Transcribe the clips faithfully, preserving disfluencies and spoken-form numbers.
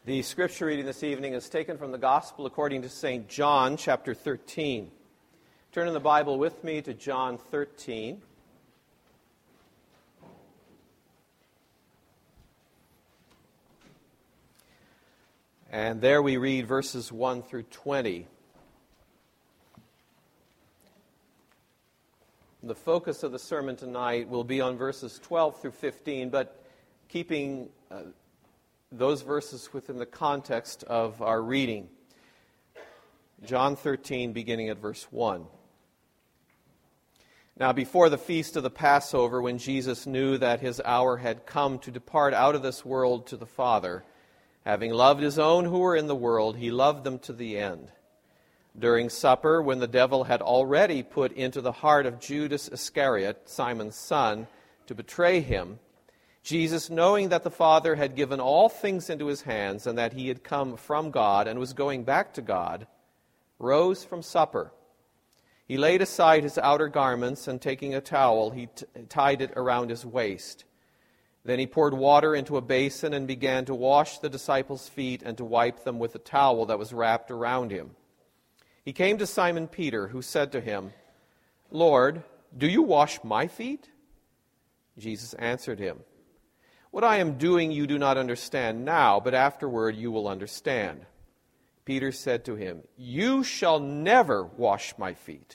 The scripture reading this evening is taken from the Gospel according to Saint John, chapter thirteen. Turn in the Bible with me to John thirteen. And there we read verses one through twenty. The focus of the sermon tonight will be on verses twelve through fifteen, but keeping uh, those verses within the context of our reading. John thirteen, beginning at verse one. Now, before the feast of the Passover, when Jesus knew that his hour had come to depart out of this world to the Father, having loved his own who were in the world, he loved them to the end. During supper, when the devil had already put into the heart of Judas Iscariot, Simon's son, to betray him, Jesus, knowing that the Father had given all things into his hands and that he had come from God and was going back to God, rose from supper. He laid aside his outer garments, and taking a towel, he t- tied it around his waist. Then he poured water into a basin and began to wash the disciples' feet and to wipe them with a towel that was wrapped around him. He came to Simon Peter, who said to him, "Lord, do you wash my feet?" Jesus answered him, "What I am doing you do not understand now, but afterward you will understand." Peter said to him, "You shall never wash my feet."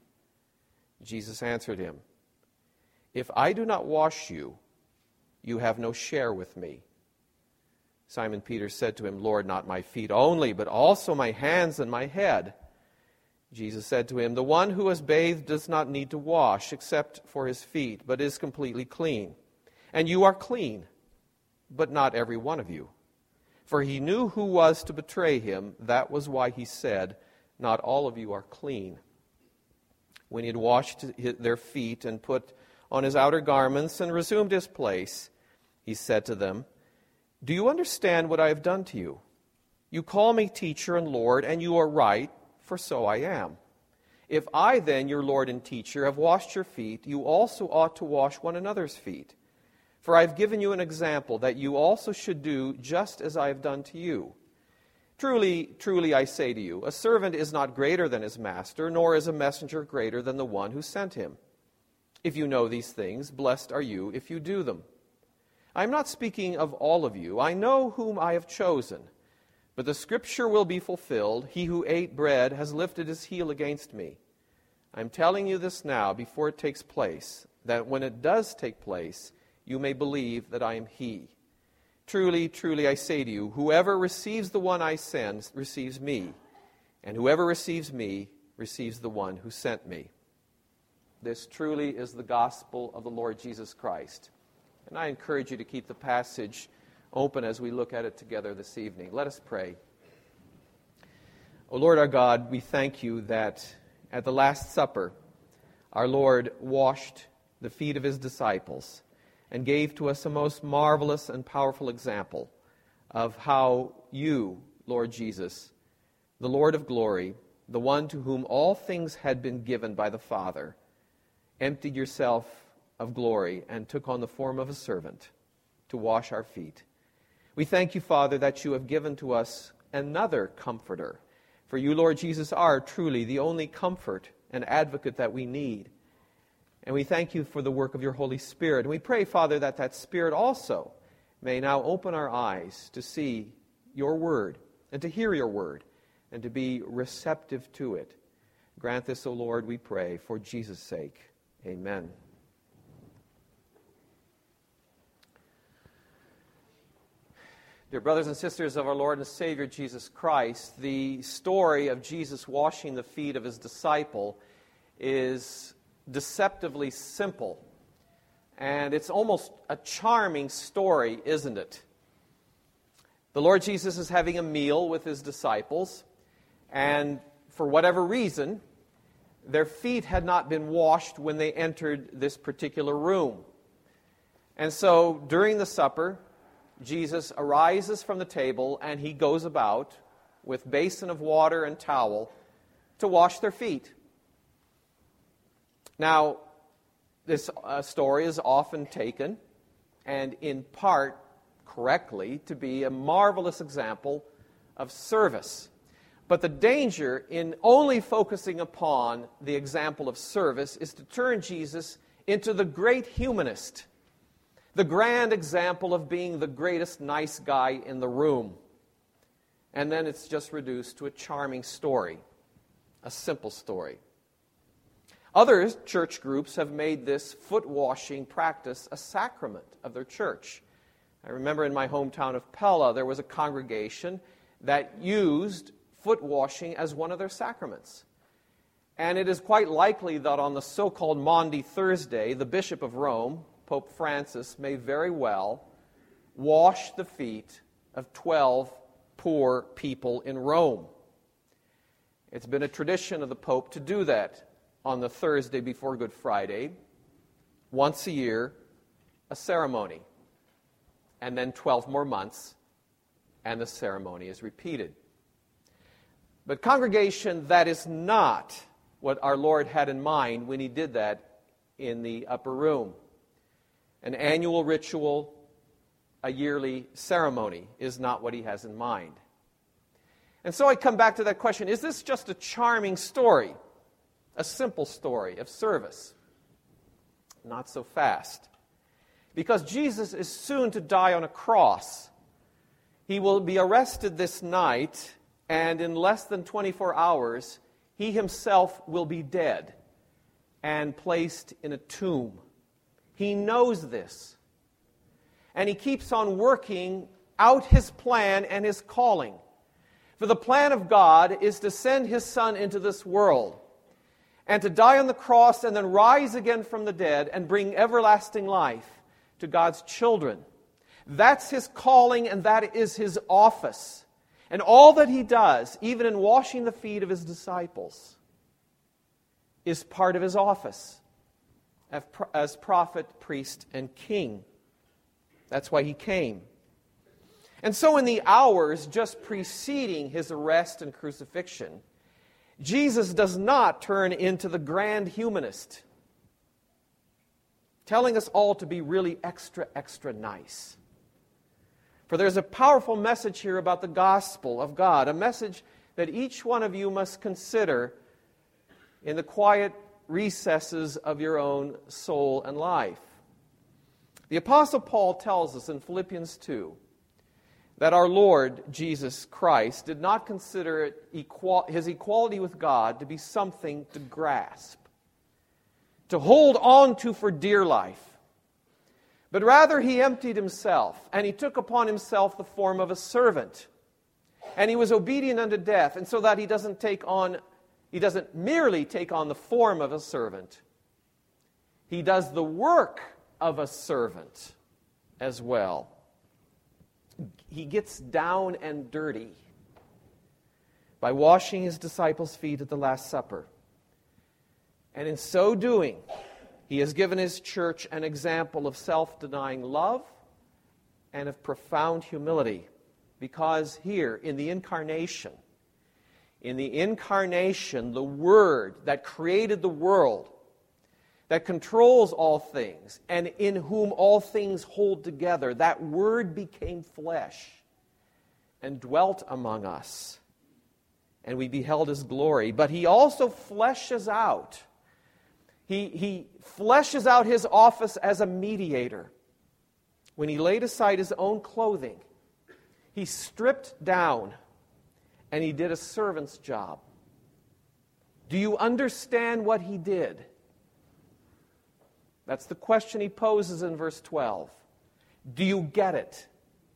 Jesus answered him, "If I do not wash you, you have no share with me." Simon Peter said to him, "Lord, not my feet only, but also my hands and my head." Jesus said to him, "The one who has bathed does not need to wash except for his feet, but is completely clean. And you are clean, but not every one of you." For he knew who was to betray him. That was why he said, "Not all of you are clean." When he had washed their feet and put on his outer garments and resumed his place, he said to them, "Do you understand what I have done to you? You call me teacher and Lord, and you are right, for so I am. If I then, your Lord and teacher, have washed your feet, you also ought to wash one another's feet. For I have given you an example that you also should do just as I have done to you. Truly, truly, I say to you, a servant is not greater than his master, nor is a messenger greater than the one who sent him. If you know these things, blessed are you if you do them. I am not speaking of all of you. I know whom I have chosen. But the scripture will be fulfilled, 'He who ate bread has lifted his heel against me.' I am telling you this now before it takes place, that when it does take place, you may believe that I am he. Truly, truly, I say to you, whoever receives the one I send receives me, and whoever receives me receives the one who sent me." This truly is the gospel of the Lord Jesus Christ. And I encourage you to keep the passage open as we look at it together this evening. Let us pray. O Lord our God, we thank you that at the Last Supper, our Lord washed the feet of his disciples and gave to us a most marvelous and powerful example of how you, Lord Jesus, the Lord of glory, the one to whom all things had been given by the Father, emptied yourself of glory and took on the form of a servant to wash our feet. We thank you, Father, that you have given to us another comforter. For you, Lord Jesus, are truly the only comfort and advocate that we need. And we thank you for the work of your Holy Spirit. And we pray, Father, that that Spirit also may now open our eyes to see your word and to hear your word and to be receptive to it. Grant this, O Lord, we pray, for Jesus' sake. Amen. Dear brothers and sisters of our Lord and Savior Jesus Christ, the story of Jesus washing the feet of his disciple is deceptively simple. And it's almost a charming story, isn't it? The Lord Jesus is having a meal with his disciples, and for whatever reason, their feet had not been washed when they entered this particular room. And so during the supper, Jesus arises from the table and he goes about with basin of water and towel to wash their feet. Now, this uh, story is often taken and in part correctly to be a marvelous example of service. But the danger in only focusing upon the example of service is to turn Jesus into the great humanist, the grand example of being the greatest nice guy in the room. And then it's just reduced to a charming story, a simple story. Other church groups have made this foot-washing practice a sacrament of their church. I remember in my hometown of Pella, there was a congregation that used foot-washing as one of their sacraments. And it is quite likely that on the so-called Maundy Thursday, the Bishop of Rome, Pope Francis, may very well wash the feet of twelve poor people in Rome. It's been a tradition of the Pope to do that on the Thursday before Good Friday, once a year, a ceremony, and then twelve more months, and the ceremony is repeated. But congregation, that is not what our Lord had in mind when he did that in the upper room. An annual ritual, a yearly ceremony is not what he has in mind. And so I come back to that question, is this just a charming story? A simple story of service? Not so fast. Because Jesus is soon to die on a cross. He will be arrested this night, and in less than twenty-four hours, he himself will be dead and placed in a tomb. He knows this. And he keeps on working out his plan and his calling. For the plan of God is to send his Son into this world and to die on the cross and then rise again from the dead and bring everlasting life to God's children. That's his calling and that is his office. And all that he does, even in washing the feet of his disciples, is part of his office as prophet, priest, and king. That's why he came. And so in the hours just preceding his arrest and crucifixion, Jesus does not turn into the grand humanist, telling us all to be really extra, extra nice. For there's a powerful message here about the gospel of God, a message that each one of you must consider in the quiet recesses of your own soul and life. The Apostle Paul tells us in Philippians two that our Lord Jesus Christ did not consider it equal, his equality with God to be something to grasp, to hold on to for dear life. But rather he emptied himself, and he took upon himself the form of a servant. And he was obedient unto death, and so that he doesn't take on, he doesn't merely take on the form of a servant. He does the work of a servant as well. He gets down and dirty by washing his disciples' feet at the Last Supper. And in so doing, he has given his church an example of self-denying love and of profound humility. Because here, in the incarnation, in the incarnation, the Word that created the world, that controls all things, and in whom all things hold together, that Word became flesh and dwelt among us, and we beheld his glory. But he also fleshes out He, he fleshes out his office as a mediator. When he laid aside his own clothing, he stripped down and he did a servant's job. Do you understand what he did? That's the question he poses in verse twelve. Do you get it?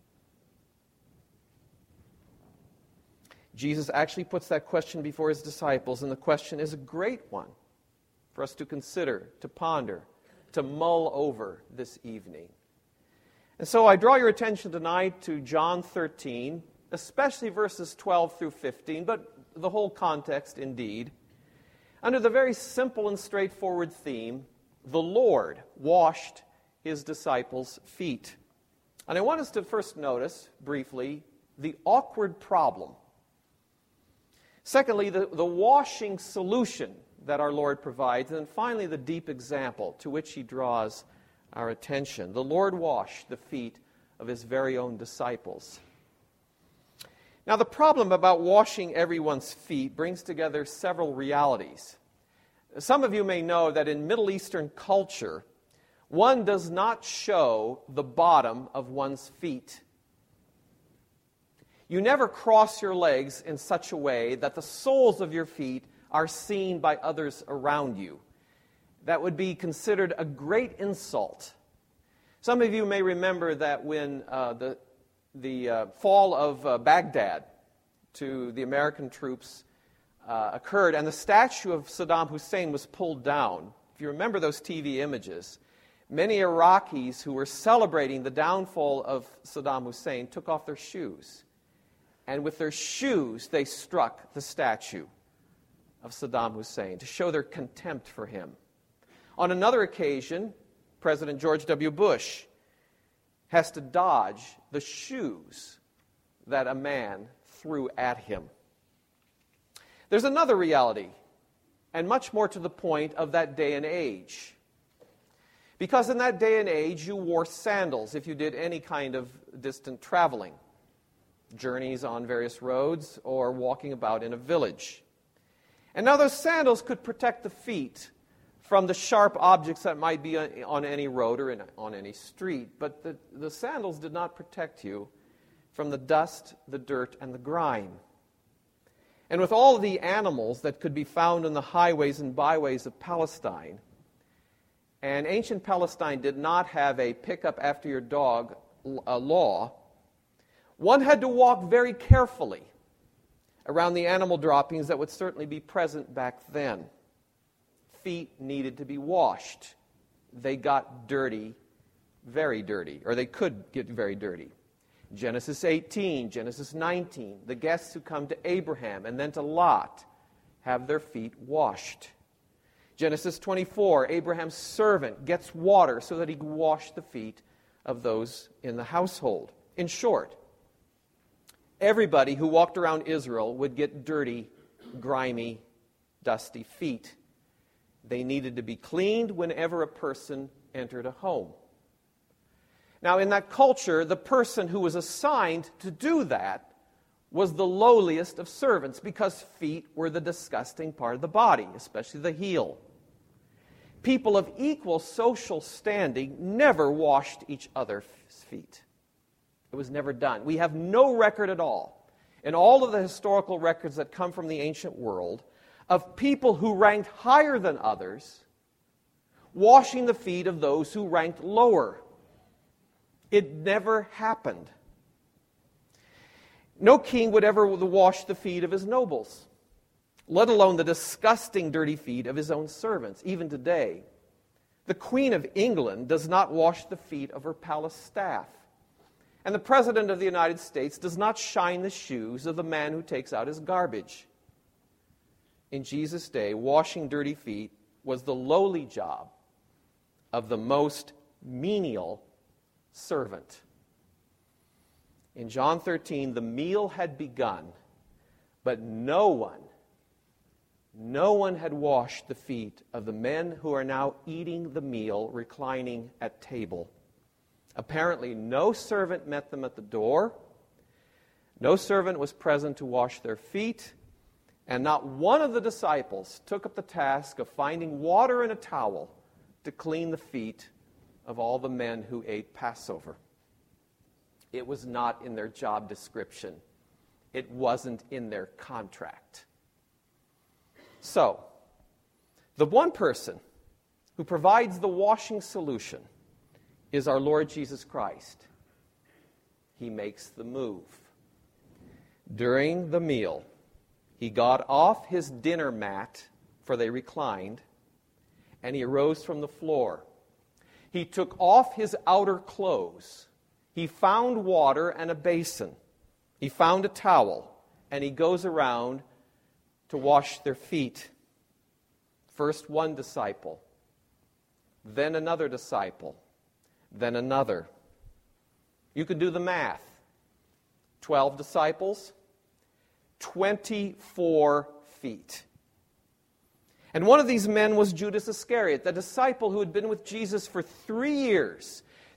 Jesus actually puts that question before his disciples, and the question is a great one for us to consider, to ponder, to mull over this evening. And so I draw your attention tonight to John thirteen, especially verses twelve through fifteen, but the whole context indeed, under the very simple and straightforward theme, the Lord washed his disciples' feet. And I want us to first notice, briefly, the awkward problem. Secondly, the, the washing solution that our Lord provides. And then finally, the deep example to which he draws our attention. The Lord washed the feet of his very own disciples. Now, the problem about washing everyone's feet brings together several realities. Some of you may know that in Middle Eastern culture, one does not show the bottom of one's feet. You never cross your legs in such a way that the soles of your feet are seen by others around you. That would be considered a great insult. Some of you may remember that when uh, the, the uh, fall of uh, Baghdad to the American troops uh, occurred and the statue of Saddam Hussein was pulled down, if you remember those T V images, many Iraqis who were celebrating the downfall of Saddam Hussein took off their shoes. And with their shoes, they struck the statue of Saddam Hussein to show their contempt for him. On another occasion, President George W. Bush has to dodge the shoes that a man threw at him. There's another reality, and much more to the point of that day and age. Because in that day and age, you wore sandals if you did any kind of distant traveling, journeys on various roads, or walking about in a village. And now those sandals could protect the feet from the sharp objects that might be on any road or in, on any street. But the, the sandals did not protect you from the dust, the dirt, and the grime. And with all of the animals that could be found in the highways and byways of Palestine, and ancient Palestine did not have a pick up after your dog a law, one had to walk very carefully around the animal droppings that would certainly be present back then. Feet needed to be washed. They got dirty, very dirty, or they could get very dirty. Genesis eighteen, Genesis nineteen, the guests who come to Abraham and then to Lot have their feet washed. Genesis twenty-four, Abraham's servant gets water so that he can wash the feet of those in the household. In short, everybody who walked around Israel would get dirty, grimy, dusty feet. They needed to be cleaned whenever a person entered a home. Now, in that culture, the person who was assigned to do that was the lowliest of servants because feet were the disgusting part of the body, especially the heel. People of equal social standing never washed each other's feet. It was never done. We have no record at all, in all of the historical records that come from the ancient world, of people who ranked higher than others washing the feet of those who ranked lower. It never happened. No king would ever wash the feet of his nobles, let alone the disgusting, dirty feet of his own servants. Even today, the Queen of England does not wash the feet of her palace staff. And the President of the United States does not shine the shoes of the man who takes out his garbage. In Jesus' day, washing dirty feet was the lowly job of the most menial servant. In John thirteen, the meal had begun, but no one, no one had washed the feet of the men who are now eating the meal, reclining at table. Apparently, no servant met them at the door. No servant was present to wash their feet. And not one of the disciples took up the task of finding water and a towel to clean the feet of all the men who ate Passover. It was not in their job description. It wasn't in their contract. So, the one person who provides the washing solution is our Lord Jesus Christ. He makes the move. During the meal, he got off his dinner mat, for they reclined, and he arose from the floor. He took off his outer clothes. He found water and a basin. He found a towel, and he goes around to wash their feet. First one disciple, then another disciple, then another. You can do the math. Twelve disciples, twenty-four feet. And one of these men was Judas Iscariot, the disciple who had been with Jesus for three years,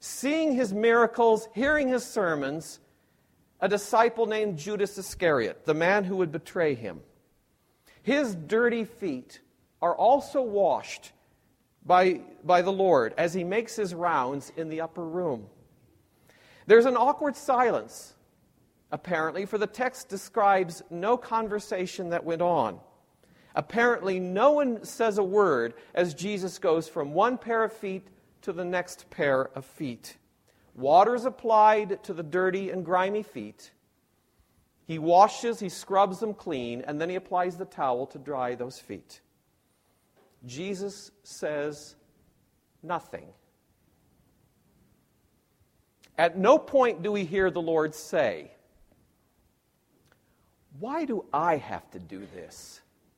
seeing his miracles, hearing his sermons, a disciple named Judas Iscariot, the man who would betray him. His dirty feet are also washed by, by the Lord as he makes his rounds in the upper room. There's an awkward silence, apparently, for the text describes no conversation that went on. Apparently, no one says a word as Jesus goes from one pair of feet to the next pair of feet. Water is applied to the dirty and grimy feet. He washes, he scrubs them clean, and then he applies the towel to dry those feet. Jesus says nothing. At no point do we hear the Lord say, "Why do I have to do this?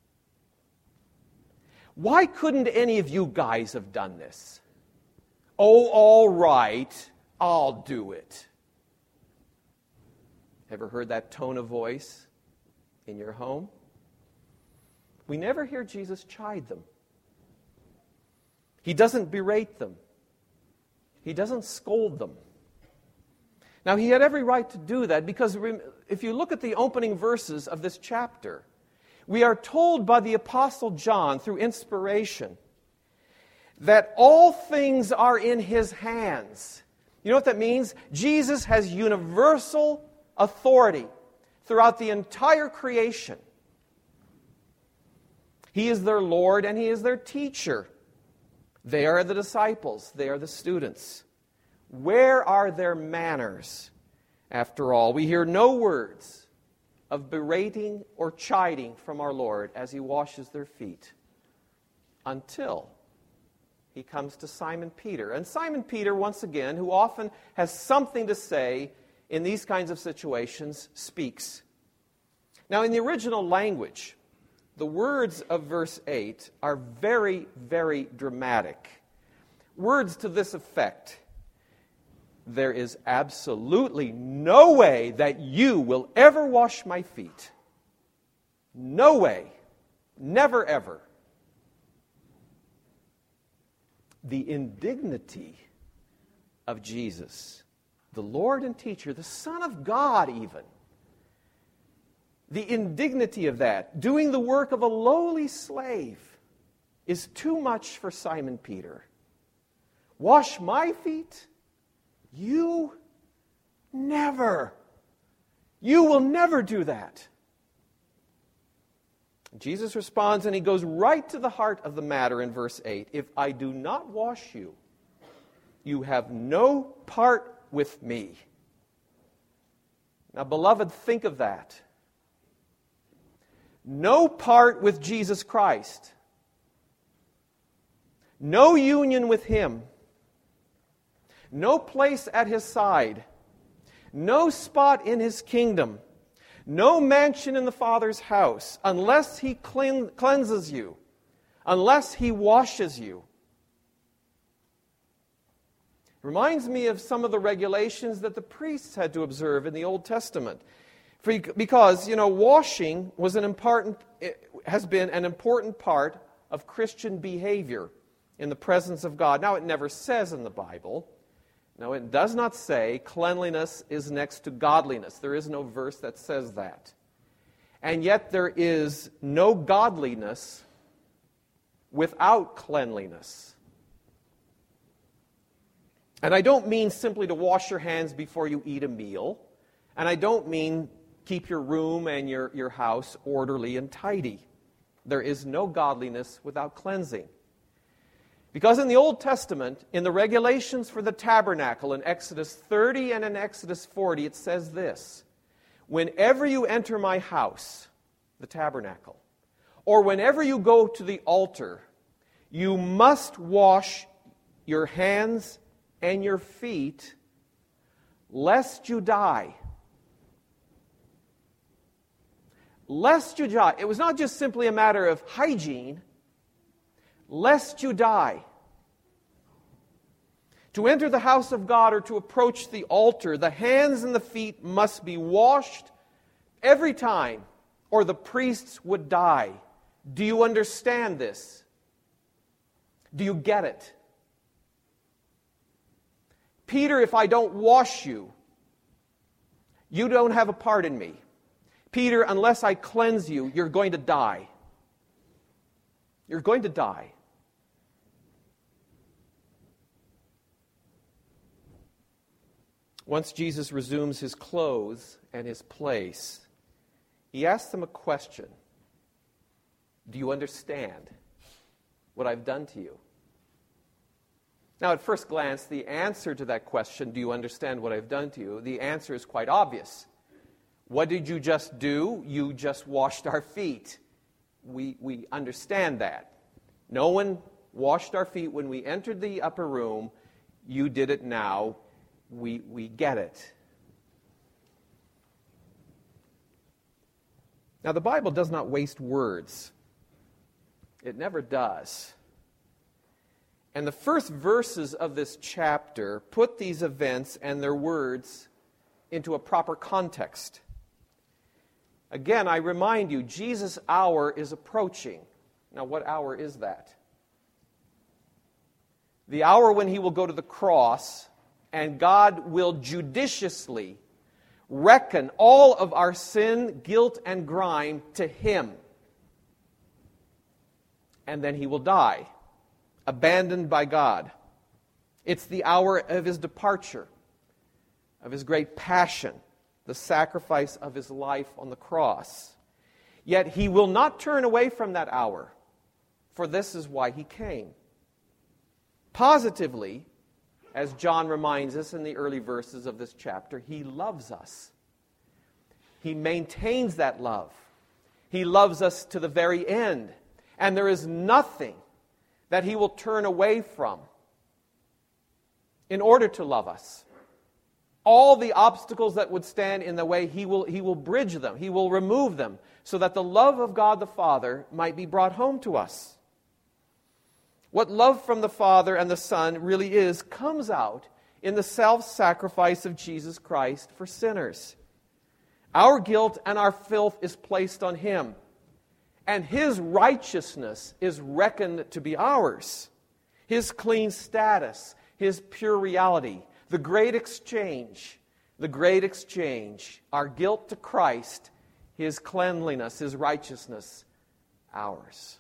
Why couldn't any of you guys have done this? Oh, all right, I'll do it." Ever heard that tone of voice in your home? We never hear Jesus chide them. He doesn't berate them. He doesn't scold them. Now, he had every right to do that because if you look at the opening verses of this chapter, we are told by the Apostle John through inspiration that all things are in his hands. You know what that means? Jesus has universal authority throughout the entire creation. He is their Lord and he is their teacher. They are the disciples. They are the students. Where are their manners? After all, we hear no words of berating or chiding from our Lord as he washes their feet until he comes to Simon Peter. And Simon Peter, once again, who often has something to say in these kinds of situations, speaks. Now, in the original language, the words of verse eight are very, very dramatic. Words to this effect: "There is absolutely no way that you will ever wash my feet. No way. Never, ever." The indignity of Jesus, the Lord and teacher, the Son of God even, the indignity of that, doing the work of a lowly slave, is too much for Simon Peter. Wash my feet? You? Never. You will never do that. Jesus responds, and he goes right to the heart of the matter in verse eight. "If I do not wash you, you have no part with me." Now, beloved, think of that. No part with Jesus Christ. No union with him. No place at his side. No spot in his kingdom. No mansion in the Father's house unless he clean, cleanses you, unless he washes you. Reminds me of some of the regulations that the priests had to observe in the Old Testament. For, because, you know, washing was an important, has been an important part of Christian behavior in the presence of God. Now, it never says in the Bible, no, it does not say cleanliness is next to godliness. There is no verse that says that. And yet there is no godliness without cleanliness. And I don't mean simply to wash your hands before you eat a meal. And I don't mean keep your room and your, your house orderly and tidy. There is no godliness without cleansing. Because in the Old Testament, in the regulations for the tabernacle in Exodus thirty and in Exodus forty, it says this: "Whenever you enter my house," the tabernacle, "or whenever you go to the altar, you must wash your hands and your feet, lest you die." Lest you die. It was not just simply a matter of hygiene. Lest you die. To enter the house of God or to approach the altar, the hands and the feet must be washed every time, or the priests would die. Do you understand this? Do you get it? Peter, if I don't wash you, you don't have a part in me. Peter, unless I cleanse you, you're going to die. You're going to die. Once Jesus resumes his clothes and his place, he asks them a question. Do you understand what I've done to you? Now, at first glance, the answer to that question, do you understand what I've done to you? The answer is quite obvious. What did you just do? You just washed our feet. We, we understand that. No one washed our feet when we entered the upper room. You did it now. We, we get it. Now, the Bible does not waste words. It never does. And the first verses of this chapter put these events and their words into a proper context. Again, I remind you, Jesus' hour is approaching. Now, what hour is that? The hour when he will go to the cross and God will judiciously reckon all of our sin, guilt, and grime to him. And then he will die, abandoned by God. It's the hour of his departure, of his great passion, the sacrifice of his life on the cross. Yet he will not turn away from that hour, for this is why he came. Positively, as John reminds us in the early verses of this chapter, he loves us. He maintains that love. He loves us to the very end. And there is nothing that he will turn away from in order to love us. All the obstacles that would stand in the way, he will, he will bridge them. He will remove them so that the love of God the Father might be brought home to us. What love from the Father and the Son really is comes out in the self-sacrifice of Jesus Christ for sinners. Our guilt and our filth is placed on him, and his righteousness is reckoned to be ours. His clean status, his pure reality, the great exchange, the great exchange, our guilt to Christ, his cleanliness, his righteousness, ours.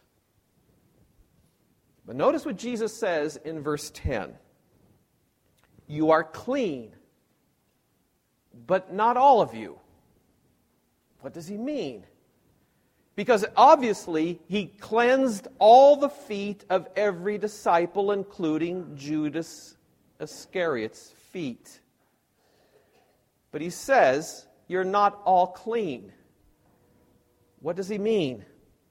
But notice what Jesus says in verse ten. You are clean, but not all of you. What does he mean? Because obviously he cleansed all the feet of every disciple, including Judas Iscariot's feet. But he says, you're not all clean. What does he mean?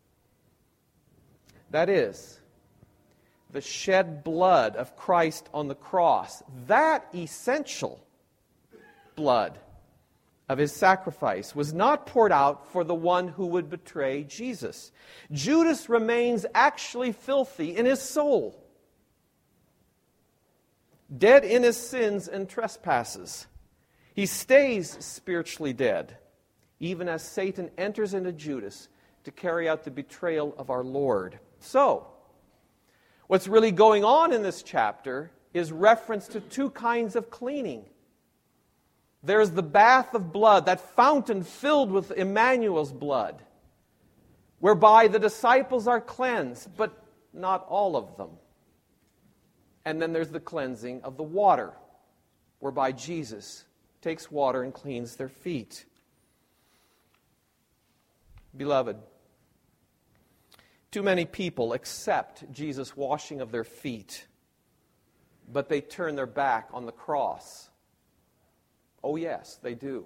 That is, the shed blood of Christ on the cross, that essential blood of his sacrifice was not poured out for the one who would betray Jesus. Judas remains actually filthy in his soul, dead in his sins and trespasses. He stays spiritually dead, even as Satan enters into Judas to carry out the betrayal of our Lord. So, what's really going on in this chapter is reference to two kinds of cleaning. There's the bath of blood, that fountain filled with Emmanuel's blood, whereby the disciples are cleansed, but not all of them. And then there's the cleansing of the water, whereby Jesus takes water and cleans their feet. Beloved, too many people accept Jesus' washing of their feet, but they turn their back on the cross. Oh yes, they do.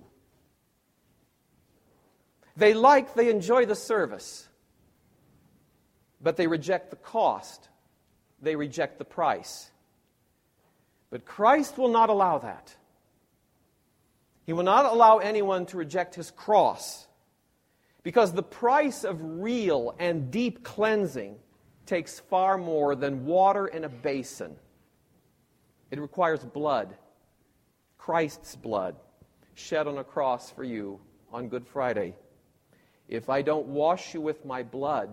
They like, they enjoy the service, but they reject the cost. They reject the price. But Christ will not allow that. He will not allow anyone to reject his cross, because the price of real and deep cleansing takes far more than water in a basin. It requires blood. Christ's blood shed on a cross for you on Good Friday. If I don't wash you with my blood,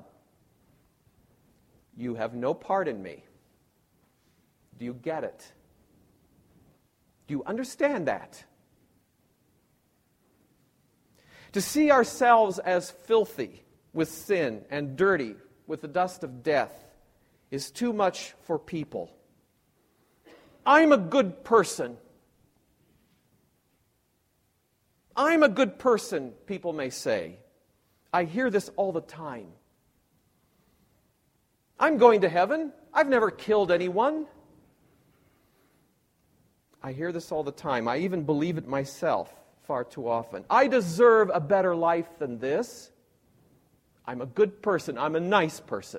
you have no part in me. Do you get it? Do you understand that? To see ourselves as filthy with sin and dirty with the dust of death is too much for people. I'm a good person. I'm a good person, people may say. I hear this all the time. I'm going to heaven. I've never killed anyone. I hear this all the time. I even believe it myself far too often. I deserve a better life than this. I'm a good person. I'm a nice person.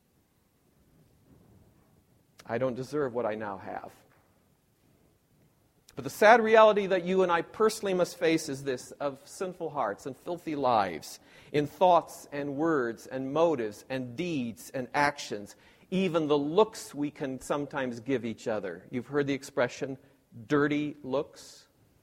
I don't deserve what I now have. But the sad reality that you and I personally must face is this, of sinful hearts and filthy lives, in thoughts and words and motives and deeds and actions, even the looks we can sometimes give each other. You've heard the expression, dirty looks.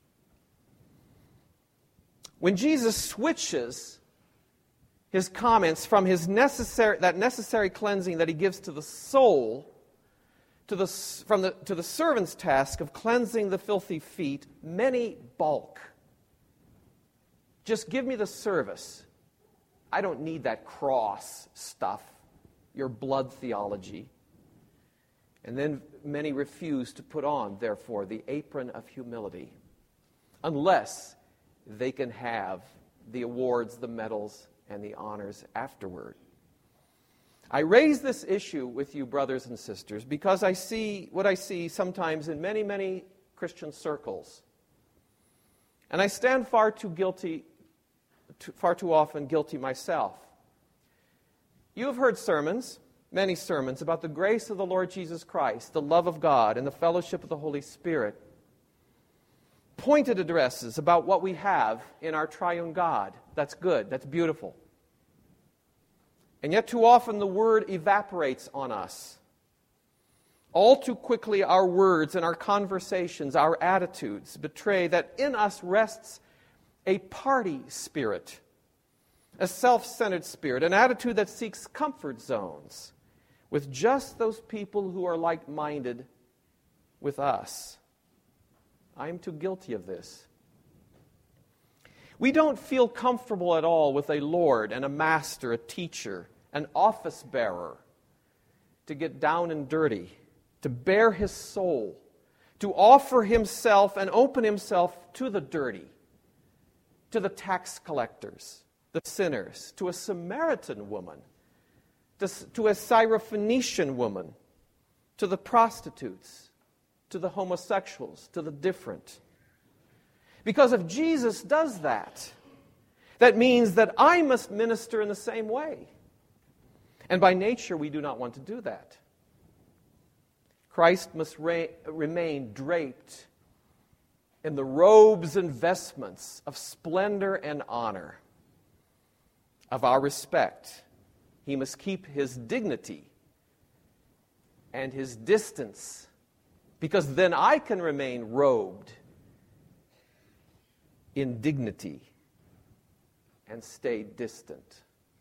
When Jesus switches his comments from his necessary, that necessary cleansing that he gives to the soul, to the, from the, to the servant's task of cleansing the filthy feet, many balk. Just give me the service. I don't need that cross stuff, your blood theology. And then many refuse to put on, therefore, the apron of humility, unless they can have the awards, the medals, and the honors afterward. I raise this issue with you, brothers and sisters, because I see what I see sometimes in many, many Christian circles. And I stand far too guilty, far too often guilty myself. You have heard sermons, many sermons, about the grace of the Lord Jesus Christ, the love of God, and the fellowship of the Holy Spirit. Pointed addresses about what we have in our triune God. That's good. That's beautiful. And yet too often the word evaporates on us. All too quickly our words and our conversations, our attitudes betray that in us rests a party spirit, a self-centered spirit, an attitude that seeks comfort zones with just those people who are like-minded with us. I am too guilty of this. We don't feel comfortable at all with a Lord and a master, a teacher, an office bearer, to get down and dirty, to bare his soul, to offer himself and open himself to the dirty, to the tax collectors, the sinners, to a Samaritan woman, to, to a Syrophoenician woman, to the prostitutes, to the homosexuals, to the different. Because if Jesus does that, that means that I must minister in the same way. And by nature, we do not want to do that. Christ must re- remain draped in the robes and vestments of splendor and honor, of our respect. He must keep his dignity and his distance, because then I can remain robed in dignity and stay distant.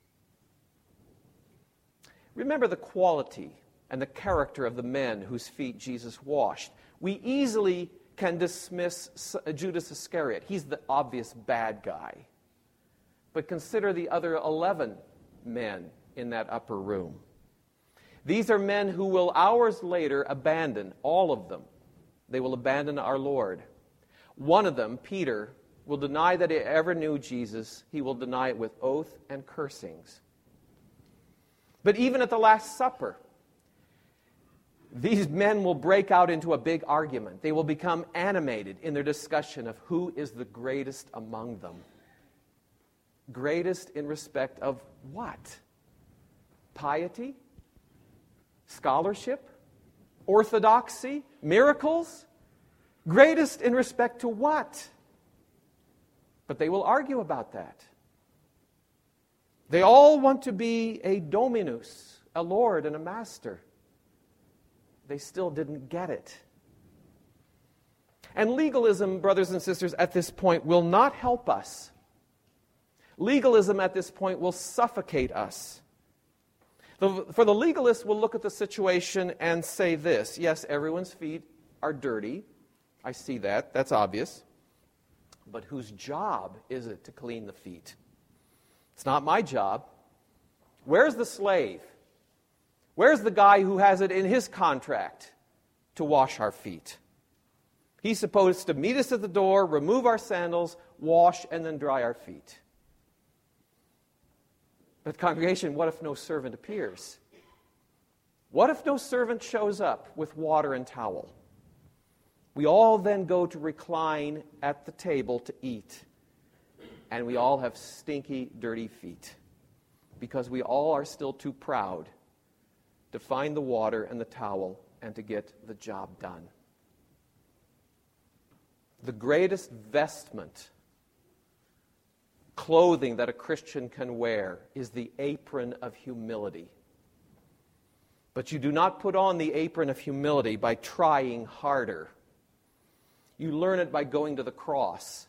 Remember the quality and the character of the men whose feet Jesus washed. We easily can dismiss Judas Iscariot. He's the obvious bad guy. But consider the other eleven men in that upper room. These are men who will hours later abandon, all of them. They will abandon our Lord. One of them, Peter, will deny that he ever knew Jesus. He will deny it with oath and cursings. But even at the Last Supper, these men will break out into a big argument. They will become animated in their discussion of who is the greatest among them. Greatest in respect of what? Piety? Scholarship? Orthodoxy? Miracles? Greatest in respect to what? But they will argue about that. They all want to be a dominus, a lord and a master. They still didn't get it. And legalism, brothers and sisters, at this point will not help us. Legalism at this point will suffocate us. The, for the legalist will look at the situation and say this: yes, everyone's feet are dirty. I see that. That's obvious. But whose job is it to clean the feet? It's not my job. Where's the slave? Where's the guy who has it in his contract to wash our feet? He's supposed to meet us at the door, remove our sandals, wash, and then dry our feet. But congregation, what if no servant appears? What if no servant shows up with water and towel? We all then go to recline at the table to eat. And we all have stinky, dirty feet. Because we all are still too proud to find the water and the towel and to get the job done. The greatest vestment, clothing that a Christian can wear, is the apron of humility. But you do not put on the apron of humility by trying harder. You learn it by going to the cross.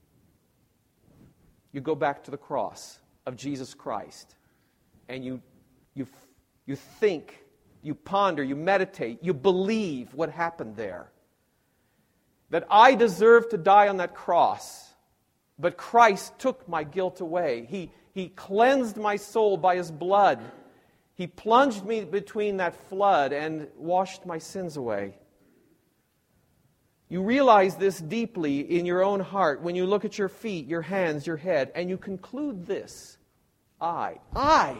You go back to the cross of Jesus Christ, and you, you, you think, you ponder, you meditate, you believe what happened there. That I deserve to die on that cross, but Christ took my guilt away. He, he cleansed my soul by His blood. He plunged me between that flood and washed my sins away. You realize this deeply in your own heart when you look at your feet, your hands, your head, and you conclude this: I, I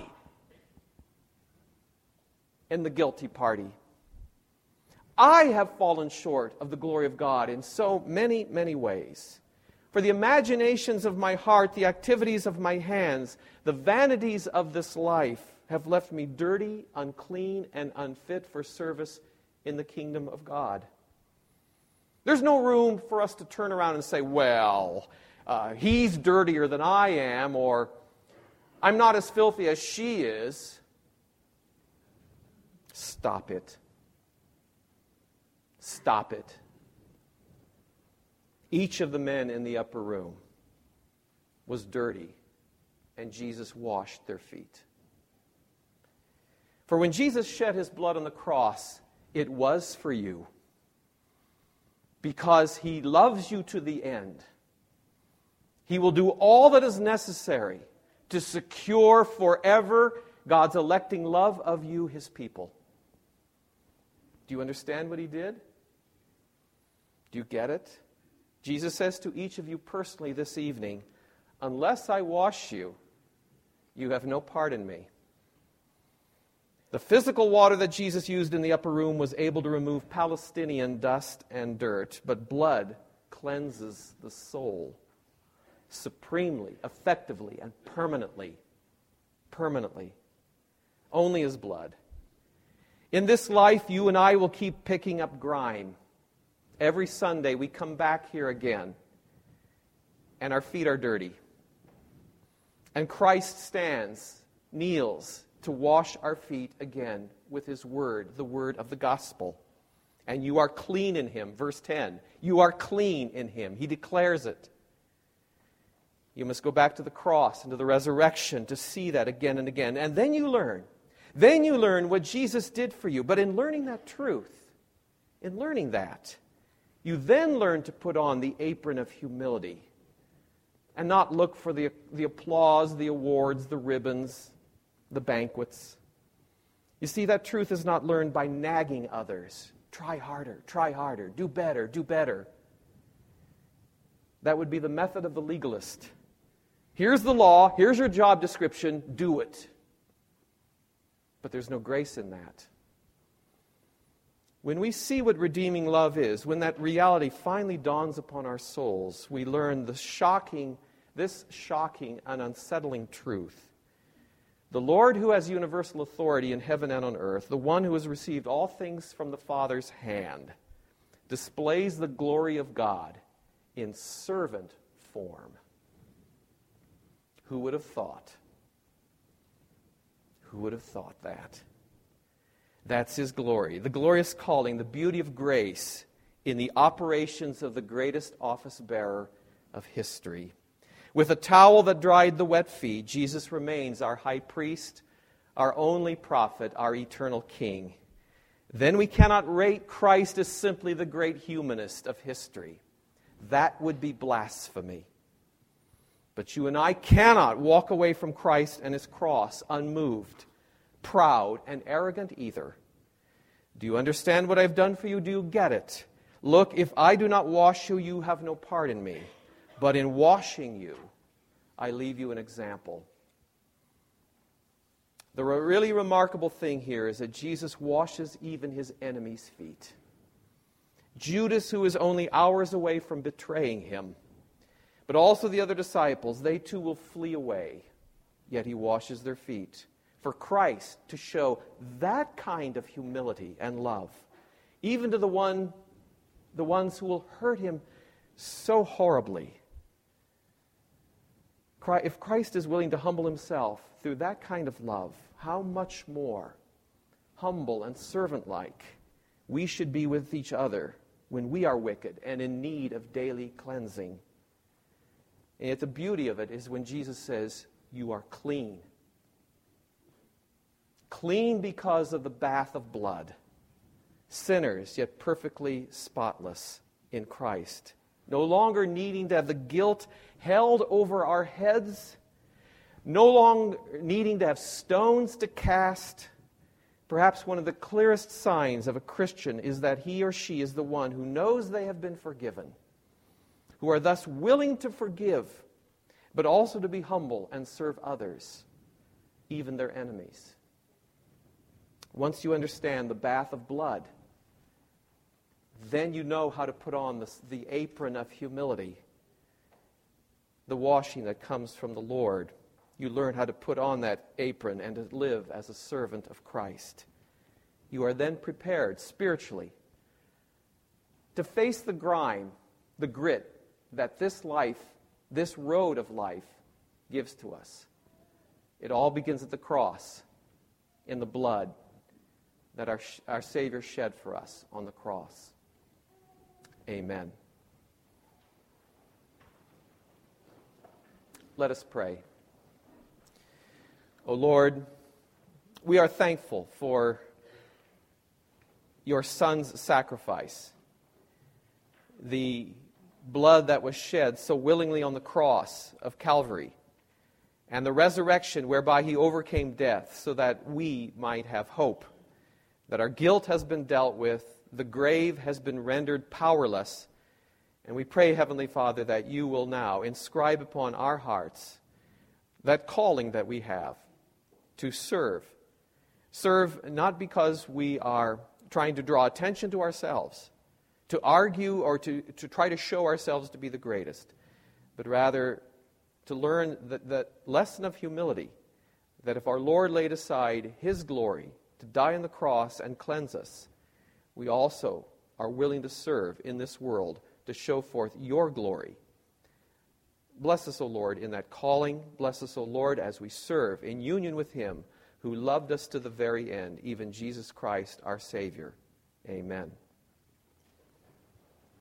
am the guilty party. I have fallen short of the glory of God in so many, many ways. For the imaginations of my heart, the activities of my hands, the vanities of this life have left me dirty, unclean, and unfit for service in the kingdom of God. There's no room for us to turn around and say, well, uh, he's dirtier than I am, or I'm not as filthy as she is. Stop it. Stop it. Each of the men in the upper room was dirty, and Jesus washed their feet. For when Jesus shed His blood on the cross, it was for you, because He loves you to the end. He will do all that is necessary to secure forever God's electing love of you, His people. Do you understand what He did? Do you get it? Jesus says to each of you personally this evening, unless I wash you, you have no part in me. The physical water that Jesus used in the upper room was able to remove Palestinian dust and dirt, but blood cleanses the soul supremely, effectively, and permanently. Permanently. Only His blood. In this life, you and I will keep picking up grime. Every Sunday we come back here again, and our feet are dirty. And Christ stands, kneels, to wash our feet again with His word, the word of the gospel. And you are clean in Him. Verse ten. You are clean in Him. He declares it. You must go back to the cross and to the resurrection to see that again and again. And then you learn. Then you learn what Jesus did for you. But in learning that truth, in learning that, you then learn to put on the apron of humility and not look for the, the applause, the awards, the ribbons, the banquets. You see, that truth is not learned by nagging others. Try harder, try harder, do better, do better. That would be the method of the legalist. Here's the law, here's your job description, do it. But there's no grace in that. When we see what redeeming love is, when that reality finally dawns upon our souls, we learn the shocking, this shocking and unsettling truth. The Lord who has universal authority in heaven and on earth, the one who has received all things from the Father's hand, displays the glory of God in servant form. Who would have thought? Who would have thought that? That's His glory, the glorious calling, the beauty of grace in the operations of the greatest office bearer of history. With a towel that dried the wet feet, Jesus remains our high priest, our only prophet, our eternal king. then we cannot rate Christ as simply the great humanist of history. That would be blasphemy. But you and I cannot walk away from Christ and His cross unmoved, proud, and arrogant either. Do you understand what I've done for you? Do you get it? Look, if I do not wash you, you have no part in me. But in washing you, I leave you an example. The really remarkable thing here is that Jesus washes even His enemies' feet. Judas, who is only hours away from betraying Him, but also the other disciples, they too will flee away, yet He washes their feet. For Christ to show that kind of humility and love, even to the one, the ones who will hurt Him so horribly. If Christ is willing to humble Himself through that kind of love, how much more humble and servant-like we should be with each other when we are wicked and in need of daily cleansing. And yet the beauty of it is when Jesus says, you are clean. Clean because of the bath of blood. Sinners, yet perfectly spotless in Christ. No longer needing to have the guilt held over our heads. No longer needing to have stones to cast. Perhaps one of the clearest signs of a Christian is that he or she is the one who knows they have been forgiven, who are thus willing to forgive, but also to be humble and serve others, even their enemies. Once you understand the bath of blood, then you know how to put on the, the apron of humility, the washing that comes from the Lord. You learn how to put on that apron and to live as a servant of Christ. You are then prepared spiritually to face the grime, the grit that this life, this road of life gives to us. It all begins at the cross, in the blood that our, our Savior shed for us on the cross. Amen. Let us pray. O Lord, we are thankful for your Son's sacrifice, the blood that was shed so willingly on the cross of Calvary, and the resurrection whereby He overcame death so that we might have hope, that our guilt has been dealt with, the grave has been rendered powerless, and we pray, Heavenly Father, that you will now inscribe upon our hearts that calling that we have to serve. Serve not because we are trying to draw attention to ourselves, to argue or to, to try to show ourselves to be the greatest, but rather to learn the, the lesson of humility, that if our Lord laid aside His glory to die on the cross and cleanse us, we also are willing to serve in this world to show forth your glory. Bless us, O Lord, in that calling. Bless us, O Lord, as we serve in union with Him who loved us to the very end, even Jesus Christ, our Savior. Amen.